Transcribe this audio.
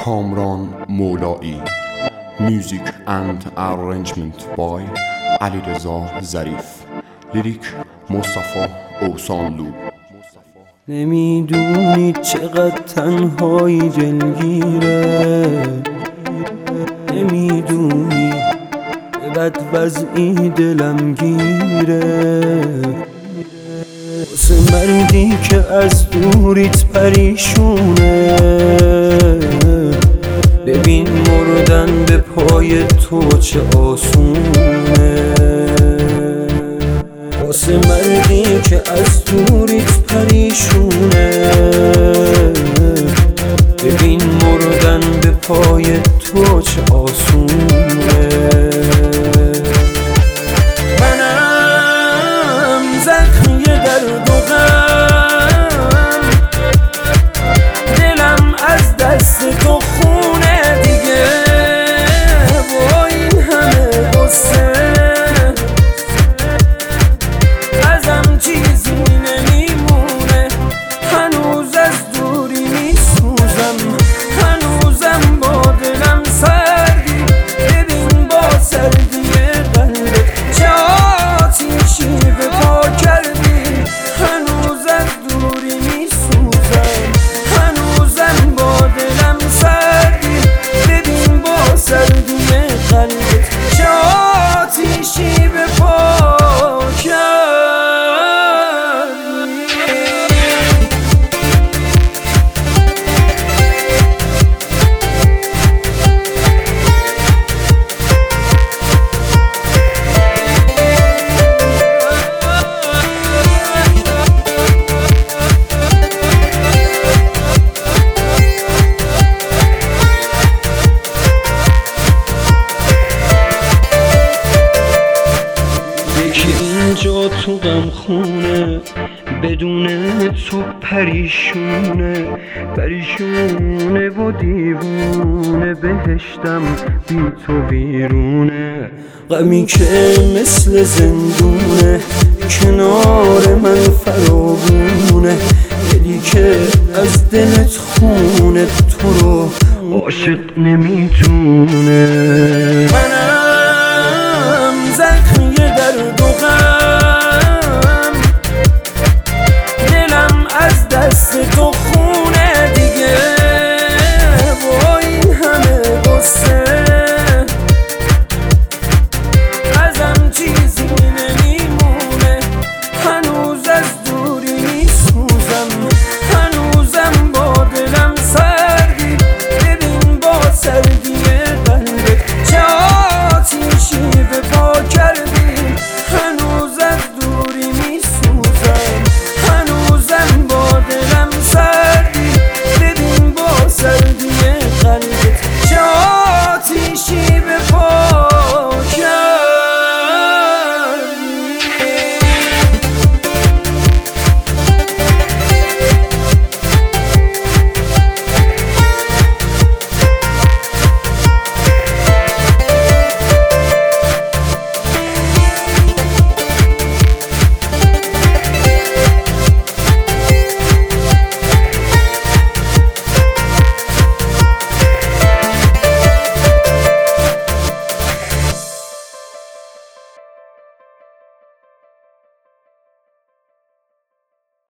کامران مولایی. Music and arrangement by علیرضا ظریف. لیریک مصطفی اوسانلو. نمیدونی چقدر تنهایی دلگیره، نمیدونی به بد وضعی دلم گیره، واسه مردی که از دوریت پریشونه. ببین مردن به پای تو چه آسونه، واسه مردی که از دوریت پریشونه. ببین مردن به پای تو چه آسونه. منم زخمی درد و غم، دلم از دست تو خونه دیگه. با این همه غصه ازم چیزی نمیمونه. هنوز از دوری میسوزم، هنوزم با دلم سردی. ببین با سردی قلبت چه آتیشی به پا کردی. هنوز از دوری میسوزم، هنوزم با دلم سردی. ببین با سردی قلبت چه آتیشی به پا کردی. اینجا تو غم خونه، بدون تو پریشونه. پریشونه و دیوونه، بهشتم بی تو ویرونه. غمی که مثل زندونه، کنار من فراوونه. دلی که از دلت خونه، تو رو عاشق نمیتونه. منم زخمی درد و غم، دلم از دست تو